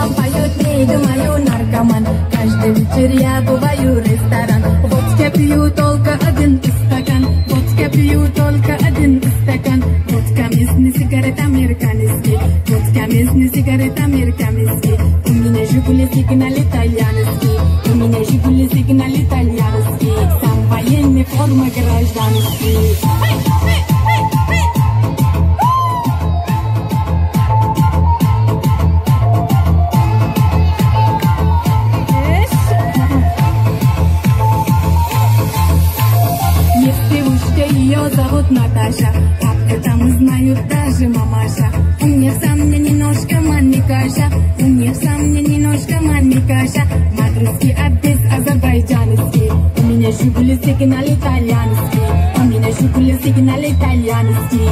поет, не думаю, наркоман. Каждый вечер я бываю ресторан. Водка пью только один стакан. Водка пью только один стакан. Водка местный, сигарет американский. Водка местный, сигарет американский. У меня Жигули сигнал итальянский. У меня Жигули сигнал итальянский. Сам военный, форма гражданский. Ее зовут Наташа, папка там знают даже мамаша. У них сам мне немножко манникаша, у них сам мне немножко манникаша. Мадридский адрес азербайджанский. У меня Жигули сигнал итальянский. У меня Жигули сигнал итальянский.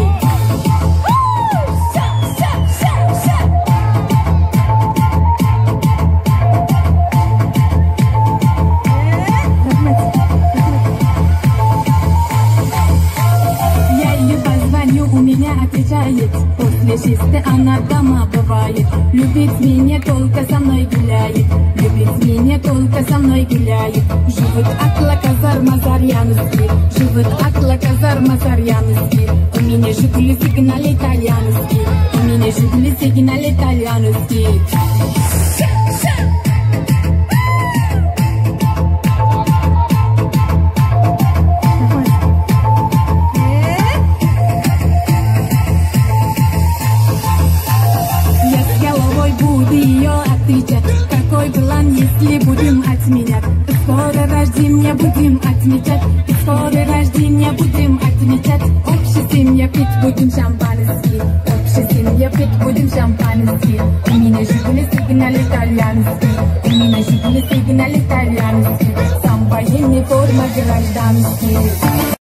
У меня отвечает, после шести она дома бывает. Любит меня, только со мной гуляет. Любит меня, только со мной гуляет. Живет Акла Казар Мазарьянский. Живет Акла Казар Мазарьянский. У меня Жигули сигнал итальянский. У меня Жигули сигнал итальянский. Буду ее отвечать, какой план, если будем отменять. Скоро рождения будем отмечать, скоро рождения будем отмечать. Общая семья пить будем шампанский, общая семья пить будем шампанский. У меня Жигули сигнал итальянский, у меня Жигули сигнал итальянский. Сам военный, форма гражданский.